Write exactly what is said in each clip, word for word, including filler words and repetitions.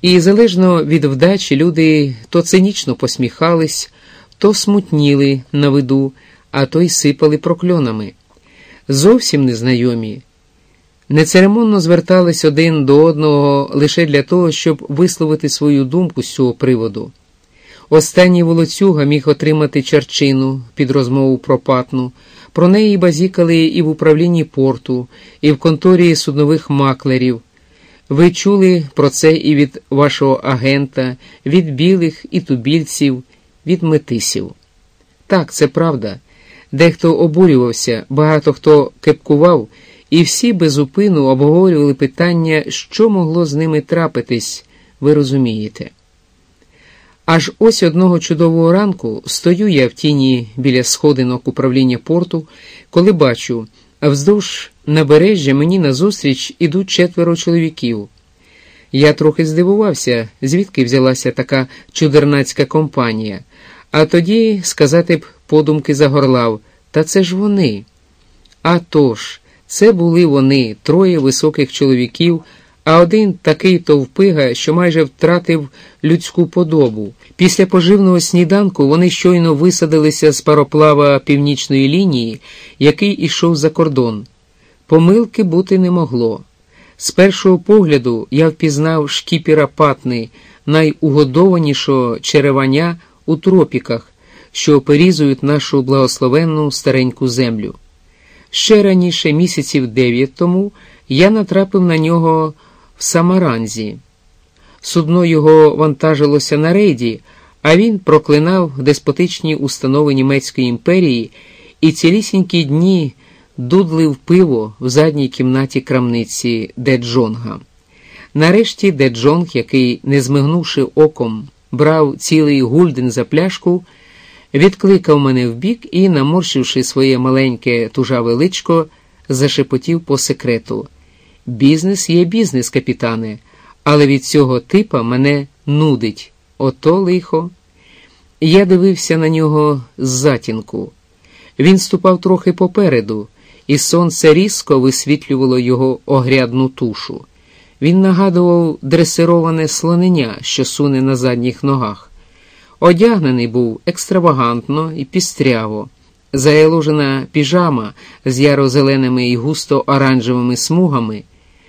І залежно від вдачі люди то цинічно посміхались, то смутніли на виду, а то й сипали прокльонами. Зовсім незнайомі нецеремонно звертались один до одного лише для того, щоб висловити свою думку з цього приводу. Останній волоцюга міг отримати чарчину під розмову про Патну. Про неї базікали і в управлінні порту, і в конторі суднових маклерів. Ви чули про це і від вашого агента, від білих і тубільців, від метисів. Так, це правда. Дехто обурювався, багато хто кепкував, і всі без упину обговорювали питання, що могло з ними трапитись, ви розумієте. Аж ось одного чудового ранку стою я в тіні біля сходинок управління порту, коли бачу, а вздовж набережжя мені назустріч ідуть четверо чоловіків. Я трохи здивувався, звідки взялася така чудернацька компанія, а тоді, сказати б, подумки загорлав, та це ж вони. А тож, це були вони, троє високих чоловіків, а один такий товпига, що майже втратив людську подобу. Після поживного сніданку вони щойно висадилися з пароплава північної лінії, який ішов за кордон. Помилки бути не могло. З першого погляду я впізнав шкіпера Патни, найугодованішого череваня у тропіках, що оперізують нашу благословенну стареньку землю. Ще раніше, місяців дев'ять тому, я натрапив на нього в Самаранзі. Судно його вантажилося на рейді, а він проклинав деспотичні установи Німецької імперії і цілісінькі дні дудлив пиво в задній кімнаті крамниці Де Джонга. Нарешті Де Джонг, який, не змигнувши оком, брав цілий гульден за пляшку, відкликав мене вбік і, наморщивши своє маленьке тужаве личко, зашепотів по секрету. «Бізнес є бізнес, капітане, але від цього типа мене нудить. Ото лихо». Я дивився на нього з затінку. Він ступав трохи попереду, і сонце різко висвітлювало його огрядну тушу. Він нагадував дресироване слоненя, що суне на задніх ногах. Одягнений був екстравагантно і пістряво. Заяложена піжама з яро-зеленими і густо-оранжевими смугами,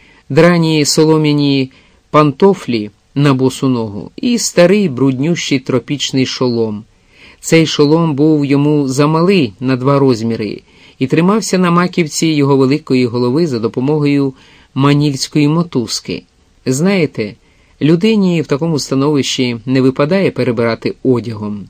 драні солом'яні пантофлі на босу ногу і старий бруднющий тропічний шолом. Цей шолом був йому замалий на два розміри і тримався на маківці його великої голови за допомогою манільської мотузки. Знаєте, людині в такому становищі не випадає перебирати одягом.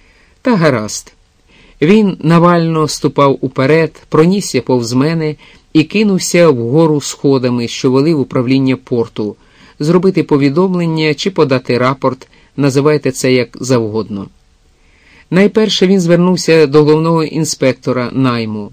Та гаразд. Він навально ступав уперед, пронісся повз мене і кинувся вгору сходами, що вели в управління порту, зробити повідомлення чи подати рапорт, називайте це як завгодно. Найперше він звернувся до головного інспектора найму.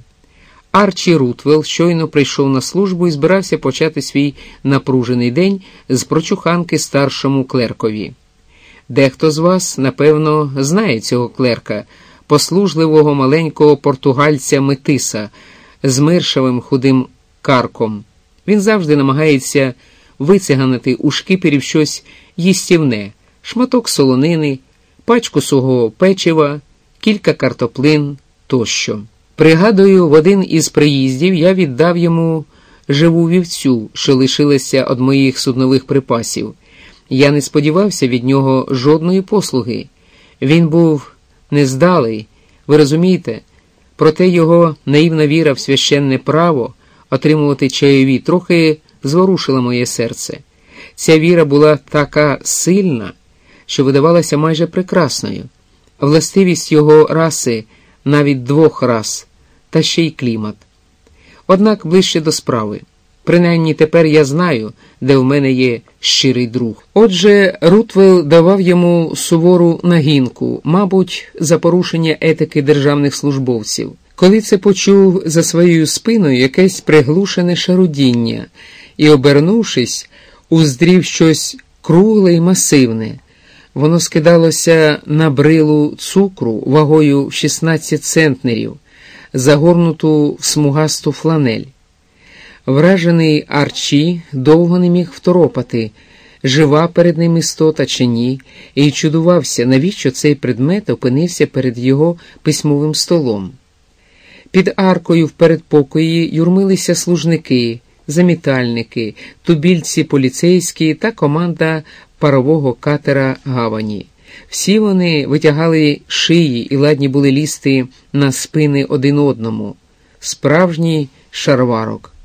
Арчі Рутвелл щойно прийшов на службу і збирався почати свій напружений день з прочуханки старшому клеркові. Дехто з вас, напевно, знає цього клерка, послужливого маленького португальця Метиса з миршавим худим карком. Він завжди намагається вициганити у шкіперів щось їстівне, шматок солонини, пачку сухого печива, кілька картоплин тощо. Пригадую, в один із приїздів я віддав йому живу вівцю, що лишилася від моїх суднових припасів. Я не сподівався від нього жодної послуги. Він був нездалий, ви розумієте? Проте його наївна віра в священне право отримувати чайові трохи зворушила моє серце. Ця віра була така сильна, що видавалася майже прекрасною. Властивість його раси, навіть двох рас, та ще й клімат. Однак ближче до справи. Принаймні тепер я знаю, де в мене є щирий друг. Отже, Рутвелл давав йому сувору нагінку, мабуть, за порушення етики державних службовців. Коли це почув за своєю спиною якесь приглушене шарудіння і, обернувшись, уздрів щось кругле й масивне. Воно скидалося на брилу цукру вагою в шістнадцять центнерів, загорнуту в смугасту фланель. Вражений Арчі довго не міг второпати, жива перед ним істота чи ні, і чудувався, навіщо цей предмет опинився перед його письмовим столом. Під аркою в передпокої юрмилися служники, замітальники, тубільці поліцейські та команда парового катера «Гавані». Всі вони витягали шиї і ладні були лізти на спини один одному. Справжній шарварок.